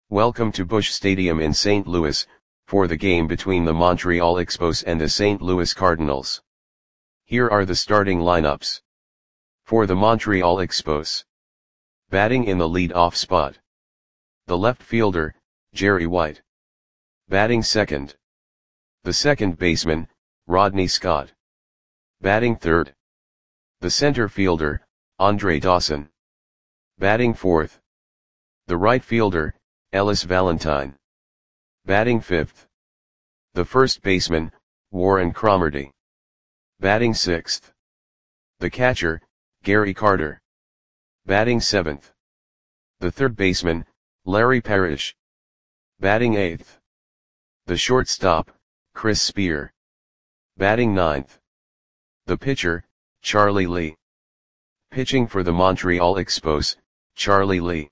Welcome to Busch Stadium in St. Louis, for the game between the Montreal Expos and the St. Louis Cardinals. Here are the starting lineups. For the Montreal Expos. Batting in the lead-off spot. The left fielder, Jerry White. Batting second. The second baseman, Rodney Scott. Batting third. The center fielder, Andre Dawson. Batting fourth. The right fielder, Ellis Valentine. Batting fifth. The first baseman, Warren Cromartie. Batting sixth. The catcher, Gary Carter. Batting seventh. The third baseman, Larry Parrish. Batting eighth. The shortstop, Chris Spear. Batting ninth. The pitcher, Charlie Lee. Pitching for the Montreal Expos, Charlie Lee.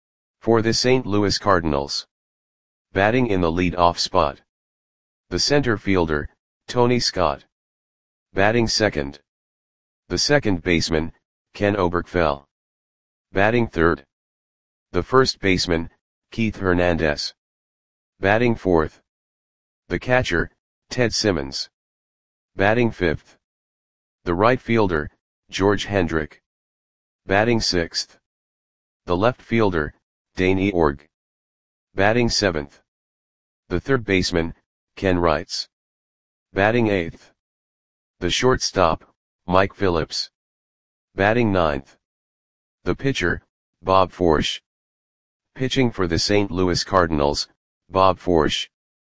For the St. Louis Cardinals. Batting in the lead-off spot. The center fielder, Tony Scott. Batting second. The second baseman, Ken Oberkfell. Batting third. The first baseman, Keith Hernandez. Batting fourth. The catcher, Ted Simmons. Batting fifth. The right fielder, George Hendrick. Batting sixth. The left fielder, Danny Org. Batting seventh. The third baseman, Ken Wrights. Batting eighth. The shortstop, Mike Phillips. Batting ninth. The pitcher, Bob Forsch. Pitching for the St. Louis Cardinals, Bob Forsch.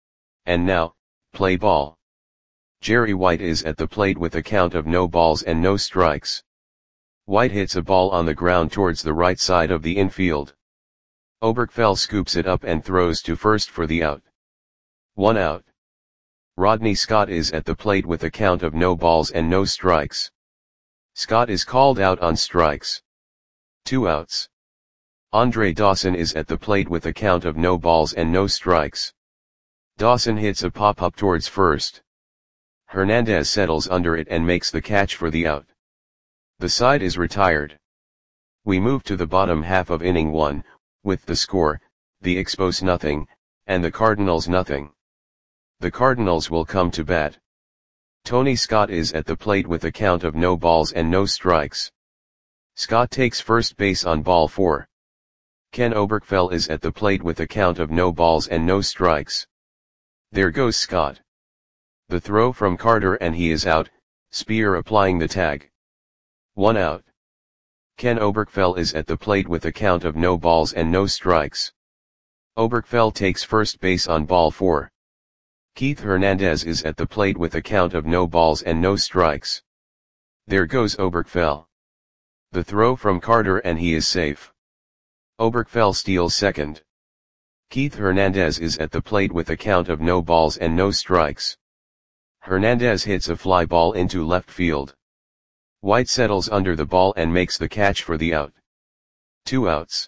And now, play ball. Jerry White is at the plate with a count of no balls and no strikes. White hits a ball on the ground towards the right side of the infield. Oberkfell scoops it up and throws to first for the out. 1 out. Rodney Scott is at the plate with a count of no balls and no strikes. Scott is called out on strikes. 2 outs. Andre Dawson is at the plate with a count of no balls and no strikes. Dawson hits a pop-up towards first. Hernandez settles under it and makes the catch for the out. The side is retired. We move to the bottom half of inning 1, with the score, the Expos nothing, and the Cardinals nothing. The Cardinals will come to bat. Tony Scott is at the plate with a count of no balls and no strikes. Scott takes first base on ball 4. Ken Oberkfell is at the plate with a count of no balls and no strikes. There goes Scott. The throw from Carter and he is out, Spear applying the tag. 1 out. Ken Oberkfell is at the plate with a count of no balls and no strikes. Oberkfell takes first base on ball 4. Keith Hernandez is at the plate with a count of no balls and no strikes. There goes Oberkfell. The throw from Carter and he is safe. Oberkfell steals second. Keith Hernandez is at the plate with a count of no balls and no strikes. Hernandez hits a fly ball into left field. White settles under the ball and makes the catch for the out. 2 outs.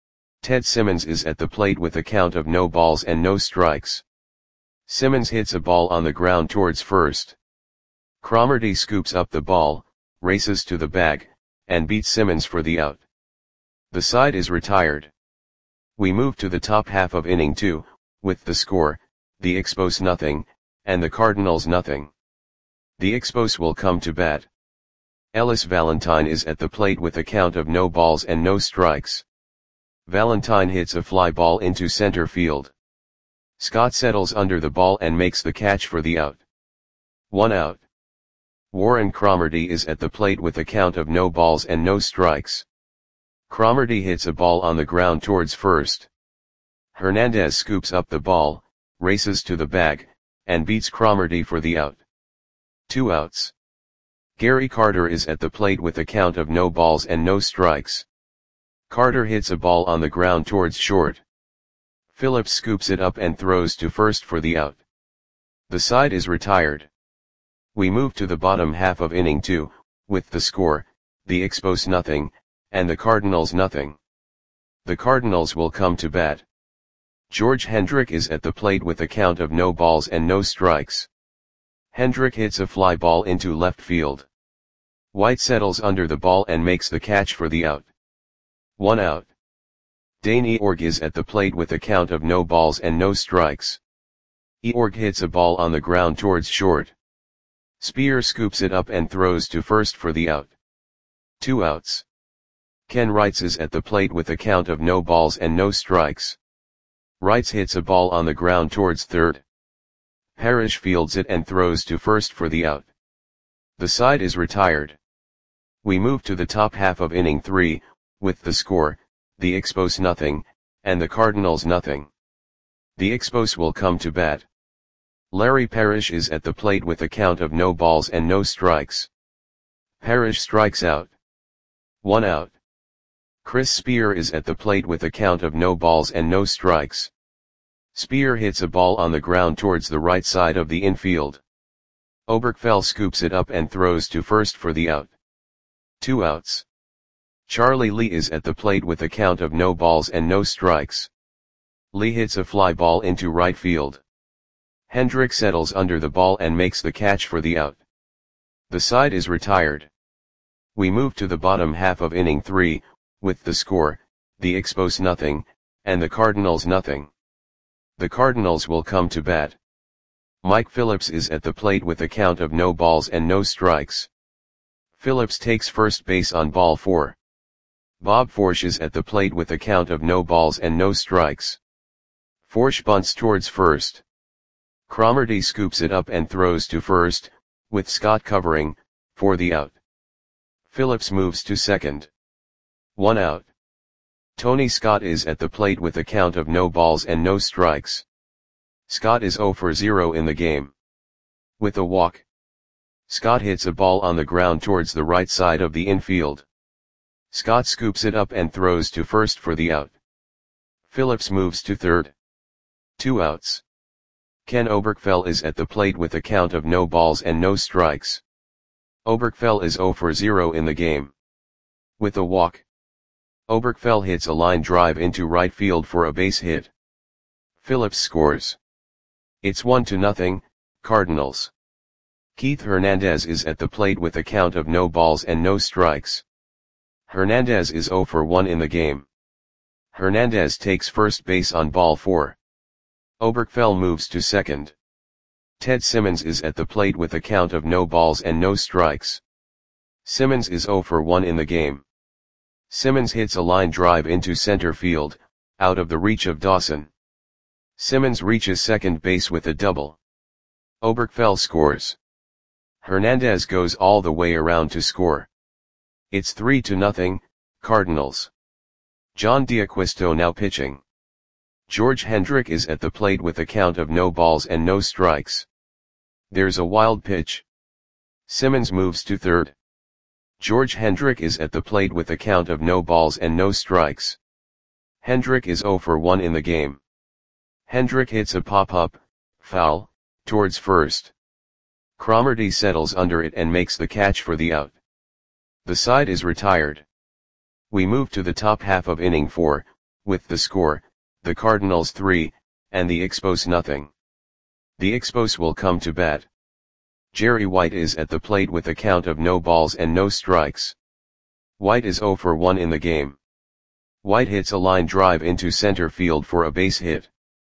Ted Simmons is at the plate with a count of no balls and no strikes. Simmons hits a ball on the ground towards first. Cromartie scoops up the ball, races to the bag, and beats Simmons for the out. The side is retired. We move to the top half of inning 2, with the score, the Expos nothing, and the Cardinals nothing. The Expos will come to bat. Ellis Valentine is at the plate with a count of no balls and no strikes. Valentine hits a fly ball into center field. Scott settles under the ball and makes the catch for the out. 1 out. Warren Cromartie is at the plate with a count of no balls and no strikes. Cromartie hits a ball on the ground towards first. Hernandez scoops up the ball, races to the bag, and beats Cromartie for the out. 2 outs. Gary Carter is at the plate with a count of no balls and no strikes. Carter hits a ball on the ground towards short. Phillips scoops it up and throws to first for the out. The side is retired. We move to the bottom half of inning 2, with the score, the Expos nothing, and the Cardinals nothing. The Cardinals will come to bat. George Hendrick is at the plate with a count of no balls and no strikes. Hendrick hits a fly ball into left field. White settles under the ball and makes the catch for the out. 1 out. Dane Eorg is at the plate with a count of no balls and no strikes. Eorg hits a ball on the ground towards short. Spear scoops it up and throws to first for the out. 2 outs. Ken Wrights is at the plate with a count of no balls and no strikes. Wrights hits a ball on the ground towards third. Parrish fields it and throws to first for the out. The side is retired. We move to the top half of inning 3, with the score, the Expos nothing, and the Cardinals nothing. The Expos will come to bat. Larry Parrish is at the plate with a count of no balls and no strikes. Parrish strikes out. 1 out. Chris Spear is at the plate with a count of no balls and no strikes. Spear hits a ball on the ground towards the right side of the infield. Oberkfell scoops it up and throws to first for the out. 2 outs. Charlie Lee is at the plate with a count of no balls and no strikes. Lee hits a fly ball into right field. Hendrick settles under the ball and makes the catch for the out. The side is retired. We move to the bottom half of inning 3, with the score, the Expos nothing, and the Cardinals nothing. The Cardinals will come to bat. Mike Phillips is at the plate with a count of no balls and no strikes. Phillips takes first base on ball 4. Bob Forsch is at the plate with a count of no balls and no strikes. Forsch bunts towards first. Cromartie scoops it up and throws to first, with Scott covering, for the out. Phillips moves to second. 1 out. Tony Scott is at the plate with a count of no balls and no strikes. Scott is 0 for 0 in the game. With a walk. Scott hits a ball on the ground towards the right side of the infield. Scott scoops it up and throws to first for the out. Phillips moves to third. 2 outs. Ken Oberkfell is at the plate with a count of no balls and no strikes. Oberkfell is 0 for 0 in the game. With a walk. Oberkfell hits a line drive into right field for a base hit. Phillips scores. It's 1-0, Cardinals. Keith Hernandez is at the plate with a count of no balls and no strikes. Hernandez is 0 for 1 in the game. Hernandez takes first base on ball 4. Oberkfell moves to second. Ted Simmons is at the plate with a count of no balls and no strikes. Simmons is 0 for 1 in the game. Simmons hits a line drive into center field, out of the reach of Dawson. Simmons reaches second base with a double. Oberkfell scores. Hernandez goes all the way around to score. It's 3-0, Cardinals. John D'Acquisto now pitching. George Hendrick is at the plate with a count of no balls and no strikes. There's a wild pitch. Simmons moves to third. George Hendrick is at the plate with a count of no balls and no strikes. Hendrick is 0 for 1 in the game. Hendrick hits a pop-up, foul, towards first. Cromartie settles under it and makes the catch for the out. The side is retired. We move to the top half of inning 4, with the score, the Cardinals 3, and the Expos nothing. The Expos will come to bat. Jerry White is at the plate with a count of no balls and no strikes. White is 0 for 1 in the game. White hits a line drive into center field for a base hit.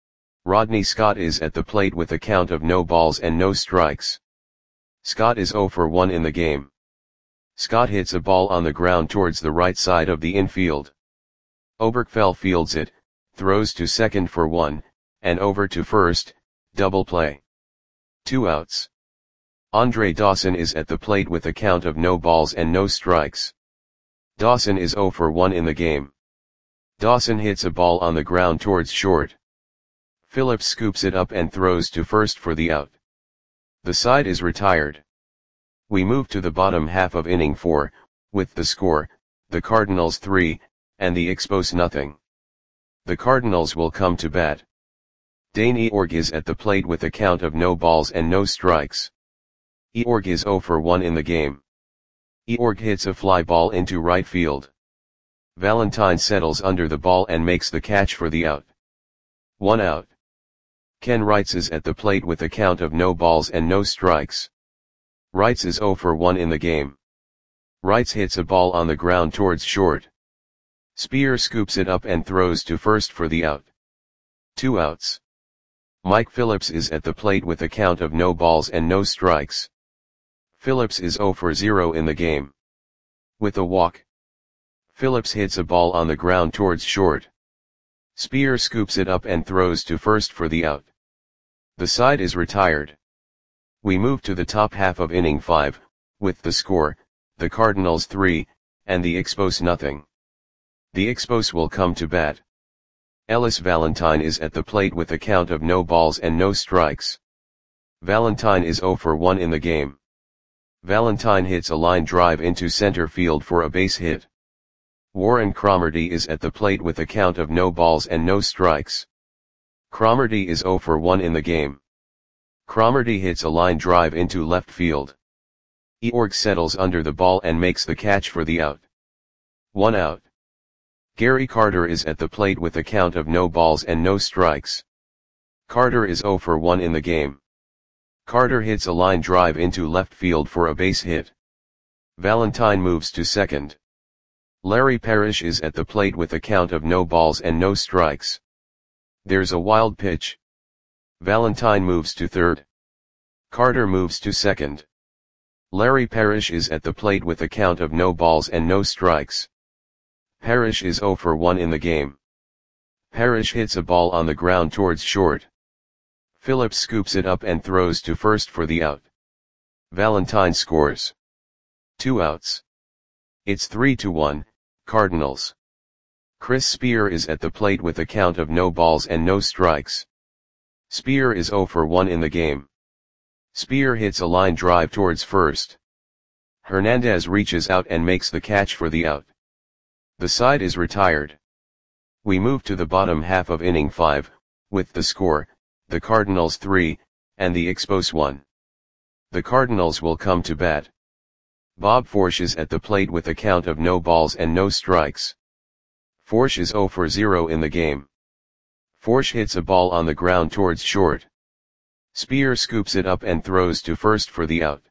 Rodney Scott is at the plate with a count of no balls and no strikes. Scott is 0 for 1 in the game. Scott hits a ball on the ground towards the right side of the infield. Oberkfell fields it, throws to second for 1, and over to first, double play. 2 outs. Andre Dawson is at the plate with a count of no balls and no strikes. Dawson is 0 for 1 in the game. Dawson hits a ball on the ground towards short. Phillips scoops it up and throws to first for the out. The side is retired. We move to the bottom half of inning 4, with the score, the Cardinals 3, and the Expos nothing. The Cardinals will come to bat. Dane Eorg is at the plate with a count of no balls and no strikes. Eorg is 0 for 1 in the game. Eorg hits a fly ball into right field. Valentine settles under the ball and makes the catch for the out. 1 out. Ken Wrights is at the plate with a count of no balls and no strikes. Wrights is 0 for 1 in the game. Wrights hits a ball on the ground towards short. Spear scoops it up and throws to first for the out. 2 outs. Mike Phillips is at the plate with a count of no balls and no strikes. Phillips is 0 for 0 in the game. With a walk, Phillips hits a ball on the ground towards short. Spear scoops it up and throws to first for the out. The side is retired. We move to the top half of inning 5, with the score, the Cardinals 3, and the Expos nothing. The Expos will come to bat. Ellis Valentine is at the plate with a count of no balls and no strikes. Valentine is 0 for 1 in the game. Valentine hits a line drive into center field for a base hit. Warren Cromartie is at the plate with a count of no balls and no strikes. Cromartie is 0 for 1 in the game. Cromartie hits a line drive into left field. Eorg settles under the ball and makes the catch for the out. 1 out. Gary Carter is at the plate with a count of no balls and no strikes. Carter is 0 for 1 in the game. Carter hits a line drive into left field for a base hit. Valentine moves to second. Larry Parrish is at the plate with a count of no balls and no strikes. There's a wild pitch. Valentine moves to third. Carter moves to second. Larry Parrish is at the plate with a count of no balls and no strikes. Parrish is 0 for 1 in the game. Parrish hits a ball on the ground towards short. Phillips scoops it up and throws to first for the out. Valentine scores. 2 outs. It's 3-1, Cardinals. Chris Spear is at the plate with a count of no balls and no strikes. Spear is 0 for 1 in the game. Spear hits a line drive towards first. Hernandez reaches out and makes the catch for the out. The side is retired. We move to the bottom half of inning 5, with the score, the Cardinals 3, and the Expos 1. The Cardinals will come to bat. Bob Forsch is at the plate with a count of no balls and no strikes. Forsch is 0 for 0 in the game. Forsch hits a ball on the ground towards short. Spear scoops it up and throws to first for the out.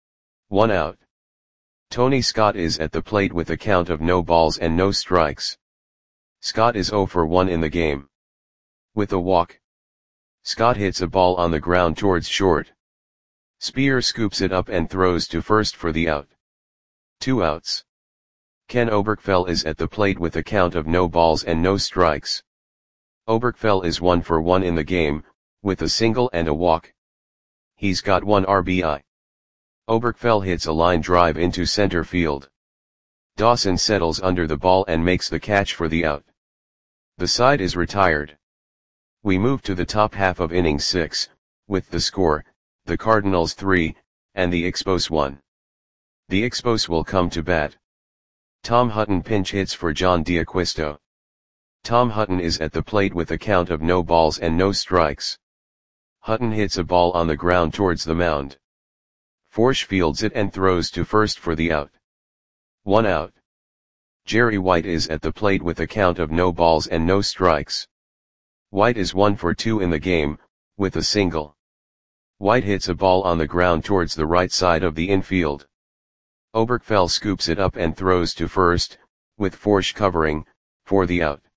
1 out. Tony Scott is at the plate with a count of no balls and no strikes. Scott is 0 for 1 in the game. With a walk, Scott hits a ball on the ground towards short. Spear scoops it up and throws to first for the out. 2 outs. Ken Oberkfell is at the plate with a count of no balls and no strikes. Oberkfell is 1 for 1 in the game, with a single and a walk. He's got 1 RBI. Oberkfell hits a line drive into center field. Dawson settles under the ball and makes the catch for the out. The side is retired. We move to the top half of inning 6, with the score, the Cardinals 3, and the Expos 1. The Expos will come to bat. Tom Hutton pinch hits for John D'Acquisto. Tom Hutton is at the plate with a count of no balls and no strikes. Hutton hits a ball on the ground towards the mound. Forsch fields it and throws to first for the out. 1 out. Jerry White is at the plate with a count of no balls and no strikes. White is 1 for 2 in the game, with a single. White hits a ball on the ground towards the right side of the infield. Oberkfell scoops it up and throws to first, with Forsch covering, for the out.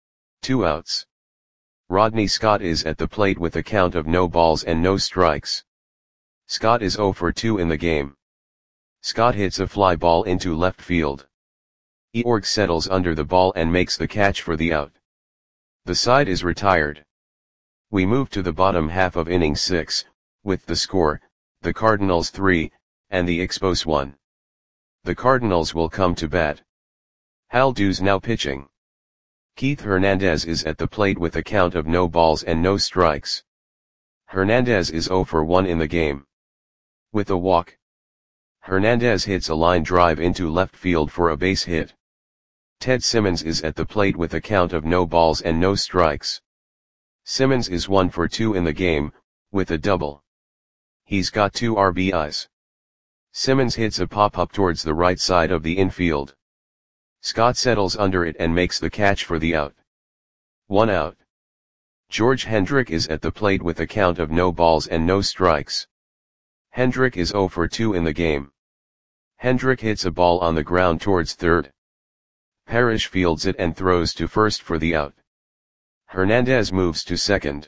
2 outs. Rodney Scott is at the plate with a count of no balls and no strikes. Scott is 0 for 2 in the game. Scott hits a fly ball into left field. Eorg settles under the ball and makes the catch for the out. The side is retired. We move to the bottom half of inning 6, with the score, the Cardinals 3, and the Expos 1. The Cardinals will come to bat. Hal Dew's now pitching. Keith Hernandez is at the plate with a count of no balls and no strikes. Hernandez is 0 for 1 in the game. With a walk, Hernandez hits a line drive into left field for a base hit. Ted Simmons is at the plate with a count of no balls and no strikes. Simmons is 1 for 2 in the game, with a double. He's got 2 RBIs. Simmons hits a pop-up towards the right side of the infield. Scott settles under it and makes the catch for the out. 1 out. George Hendrick is at the plate with a count of no balls and no strikes. Hendrick is 0 for 2 in the game. Hendrick hits a ball on the ground towards third. Parrish fields it and throws to first for the out. Hernandez moves to second.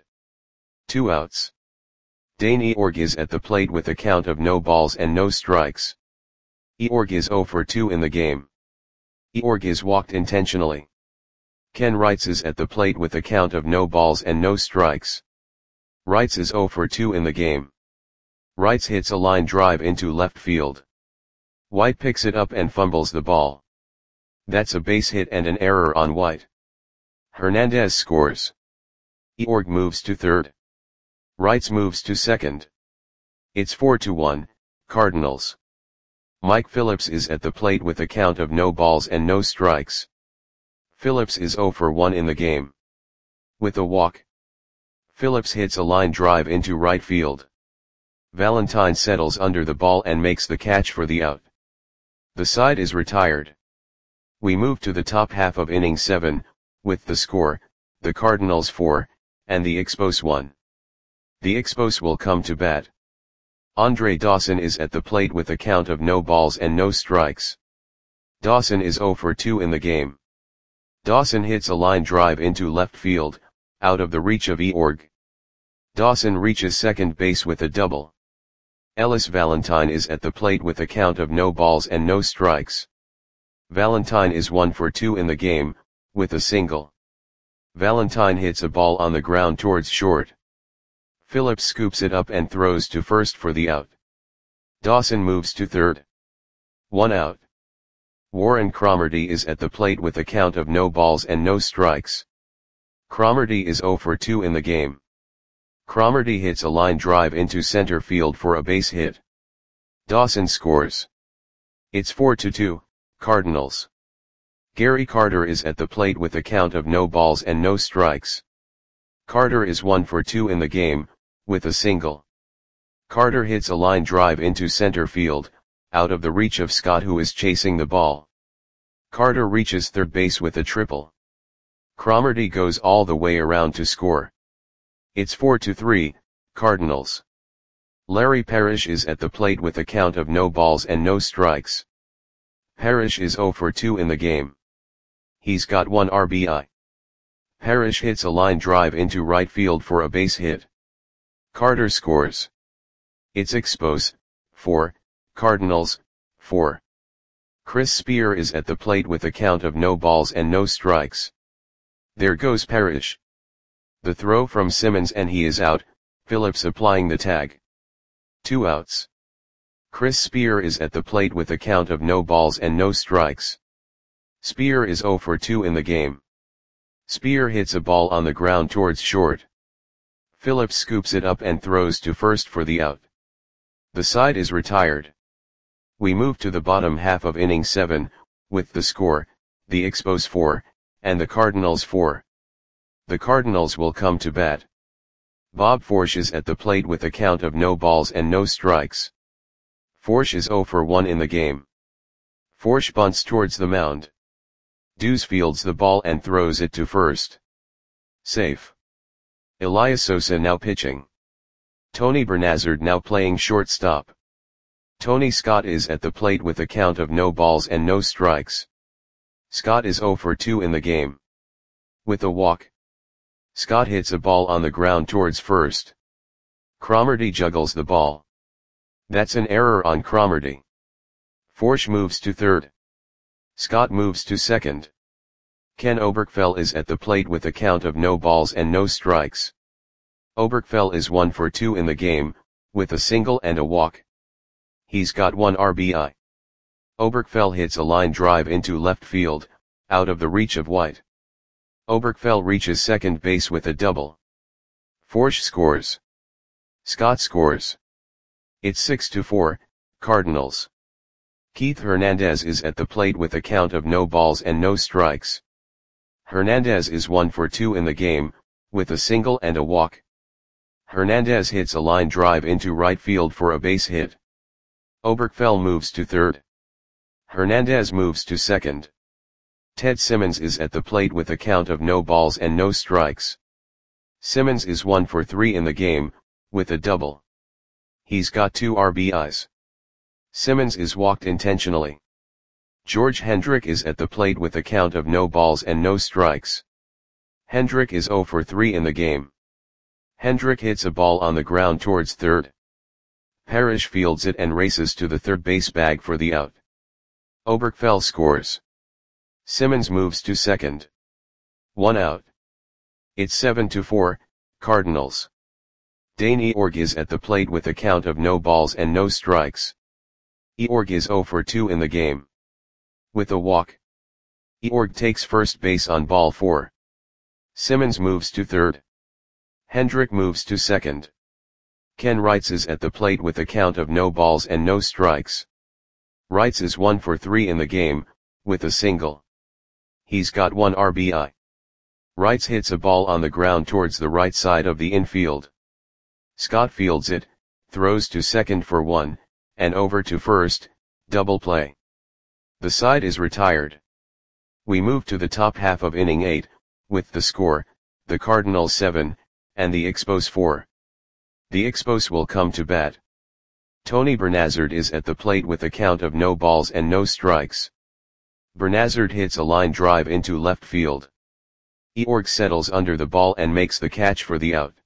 2 outs. Dane Eorg is at the plate with a count of no balls and no strikes. Eorg is 0 for 2 in the game. Eorg is walked intentionally. Ken Wrights is at the plate with a count of no balls and no strikes. Wrights is 0 for 2 in the game. Wrights hits a line drive into left field. White picks it up and fumbles the ball. That's a base hit and an error on White. Hernandez scores. Eorg moves to third. Wrights moves to second. It's 4-1, Cardinals. Mike Phillips is at the plate with a count of no balls and no strikes. Phillips is 0 for 1 in the game. With a walk, Phillips hits a line drive into right field. Valentine settles under the ball and makes the catch for the out. The side is retired. We move to the top half of inning 7, with the score, the Cardinals 4, and the Expos 1. The Expos will come to bat. Andre Dawson is at the plate with a count of no balls and no strikes. Dawson is 0 for 2 in the game. Dawson hits a line drive into left field, out of the reach of Eorg. Dawson reaches second base with a double. Ellis Valentine is at the plate with a count of no balls and no strikes. Valentine is 1 for 2 in the game, with a single. Valentine hits a ball on the ground towards short. Phillips scoops it up and throws to first for the out. Dawson moves to third. 1 out. Warren Cromartie is at the plate with a count of no balls and no strikes. Cromartie is 0 for 2 in the game. Cromartie hits a line drive into center field for a base hit. Dawson scores. It's 4-2, Cardinals. Gary Carter is at the plate with a count of no balls and no strikes. Carter is 1 for 2 in the game, with a single. Carter hits a line drive into center field, out of the reach of Scott, who is chasing the ball. Carter reaches third base with a triple. Cromartie goes all the way around to score. It's 4-3, Cardinals. Larry Parrish is at the plate with a count of no balls and no strikes. Parrish is 0 for 2 in the game. He's got 1 RBI. Parrish hits a line drive into right field for a base hit. Carter scores. It's Expos 4, Cardinals 4. Chris Spear is at the plate with a count of no balls and no strikes. There goes Parrish. The throw from Simmons and he is out, Phillips applying the tag. 2 outs. Chris Spear is at the plate with a count of no balls and no strikes. Spear is 0 for 2 in the game. Spear hits a ball on the ground towards short. Phillips scoops it up and throws to first for the out. The side is retired. We move to the bottom half of inning 7, with the score, the Expos 4, and the Cardinals 4. The Cardinals will come to bat. Bob Forsch is at the plate with a count of no balls and no strikes. Forsch is 0 for 1 in the game. Forsch bunts towards the mound. Dews fields the ball and throws it to first. Safe. Elias Sosa now pitching. Tony Bernazard now playing shortstop. Tony Scott is at the plate with a count of no balls and no strikes. Scott is 0 for 2 in the game. With a walk, Scott hits a ball on the ground towards first. Cromartie juggles the ball. That's an error on Cromartie. Forsch moves to third. Scott moves to second. Ken Oberkfell is at the plate with a count of no balls and no strikes. Oberkfell is 1 for 2 in the game, with a single and a walk. He's got 1 RBI. Oberkfell hits a line drive into left field, out of the reach of White. Oberkfell reaches second base with a double. Forsch scores. Scott scores. It's 6-4, Cardinals. Keith Hernandez is at the plate with a count of no balls and no strikes. Hernandez is 1 for 2 in the game, with a single and a walk. Hernandez hits a line drive into right field for a base hit. Oberkfell moves to third. Hernandez moves to second. Ted Simmons is at the plate with a count of no balls and no strikes. Simmons is 1 for 3 in the game, with a double. He's got 2 RBIs. Simmons is walked intentionally. George Hendrick is at the plate with a count of no balls and no strikes. Hendrick is 0 for 3 in the game. Hendrick hits a ball on the ground towards third. Parrish fields it and races to the third base bag for the out. Oberkfell scores. Simmons moves to second. 1 out. It's 7-4, Cardinals. Dane Eorg is at the plate with a count of no balls and no strikes. Eorg is 0 for 2 in the game. With a walk. Eorg takes first base on ball 4. Simmons moves to third. Hendrick moves to second. Ken Wrights is at the plate with a count of no balls and no strikes. Wrights is 1 for 3 in the game, with a single. He's got 1 RBI. Wrights hits a ball on the ground towards the right side of the infield. Scott fields it, throws to second for 1, and over to first, double play. The side is retired. We move to the top half of inning 8, with the score, the Cardinals 7, and the Expos 4. The Expos will come to bat. Tony Bernazard is at the plate with a count of no balls and no strikes. Bernazard hits a line drive into left field. Eorg settles under the ball and makes the catch for the out.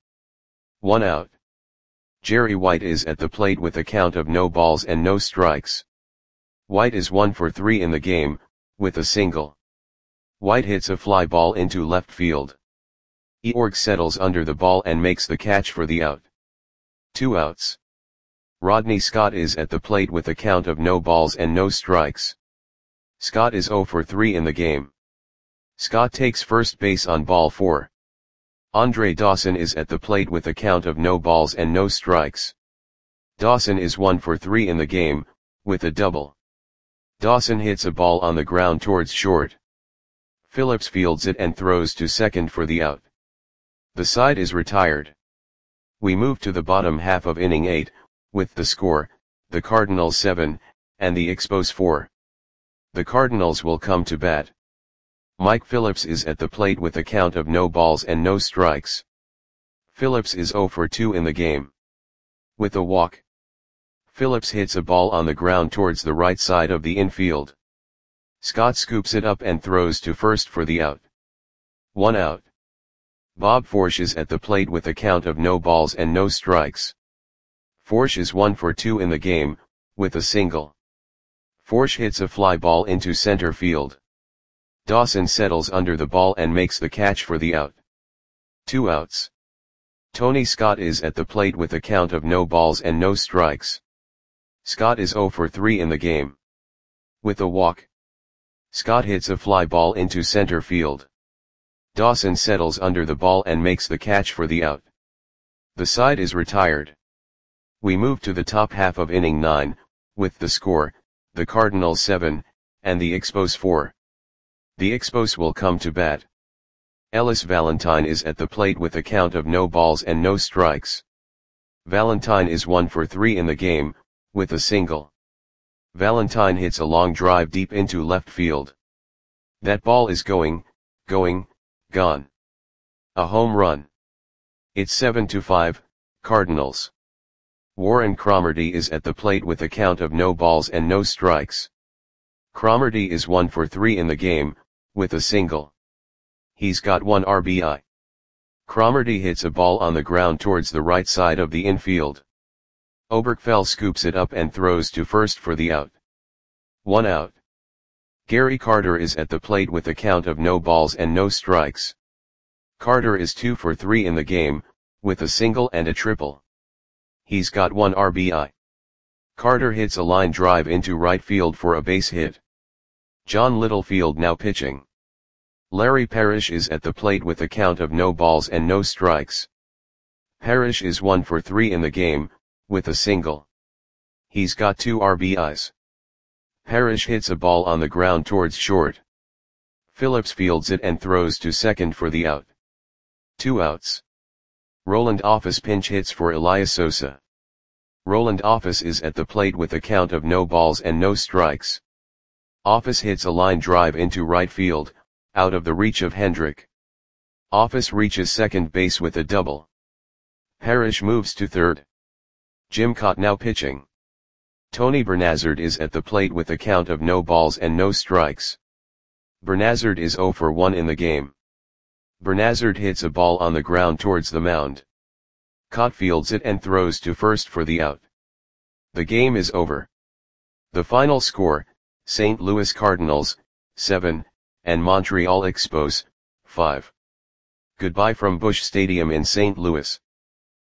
1 out. Jerry White is at the plate with a count of no balls and no strikes. White is 1 for 3 in the game, with a single. White hits a fly ball into left field. Eorg settles under the ball and makes the catch for the out. 2 outs. Rodney Scott is at the plate with a count of no balls and no strikes. Scott is 0 for 3 in the game. Scott takes first base on ball 4. Andre Dawson is at the plate with a count of no balls and no strikes. Dawson is 1 for 3 in the game, with a double. Dawson hits a ball on the ground towards short. Phillips fields it and throws to second for the out. The side is retired. We move to the bottom half of inning 8, with the score, the Cardinals 7, and the Expos 4. The Cardinals will come to bat. Mike Phillips is at the plate with a count of no balls and no strikes. Phillips is 0 for 2 in the game. With a walk. Phillips hits a ball on the ground towards the right side of the infield. Scott scoops it up and throws to first for the out. 1 out. Bob Forsch is at the plate with a count of no balls and no strikes. Forsch is 1 for 2 in the game, with a single. Forsch hits a fly ball into center field. Dawson settles under the ball and makes the catch for the out. 2 outs. Tony Scott is at the plate with a count of no balls and no strikes. Scott is 0 for 3 in the game. With a walk. Scott hits a fly ball into center field. Dawson settles under the ball and makes the catch for the out. The side is retired. We move to the top half of inning 9, with the score, the Cardinals 7, and the Expos 4. The Expos will come to bat. Ellis Valentine is at the plate with a count of no balls and no strikes. Valentine is 1 for 3 in the game, with a single. Valentine hits a long drive deep into left field. That ball is gone. A home run. It's 7-5, Cardinals. Warren Cromartie is at the plate with a count of no balls and no strikes. Cromartie is 1 for 3 in the game, with a single. He's got 1 RBI. Cromartie hits a ball on the ground towards the right side of the infield. Oberkfell scoops it up and throws to first for the out. 1 out. Gary Carter is at the plate with a count of no balls and no strikes. Carter is 2 for 3 in the game, with a single and a triple. He's got 1 RBI. Carter hits a line drive into right field for a base hit. John Littlefield now pitching. Larry Parrish is at the plate with a count of no balls and no strikes. Parrish is 1 for 3 in the game, with a single. He's got 2 RBIs. Parrish hits a ball on the ground towards short. Phillips fields it and throws to second for the out. 2 outs. Roland Office pinch hits for Elias Sosa. Roland Office is at the plate with a count of no balls and no strikes. Office hits a line drive into right field, out of the reach of Hendrick. Office reaches second base with a double. Parrish moves to third. Jim Kaat now pitching. Tony Bernazard is at the plate with a count of no balls and no strikes. Bernazard is 0 for 1 in the game. Bernazard hits a ball on the ground towards the mound. Cott fields it and throws to first for the out. The game is over. The final score, St. Louis Cardinals, 7, and Montreal Expos, 5. Goodbye from Busch Stadium in St. Louis.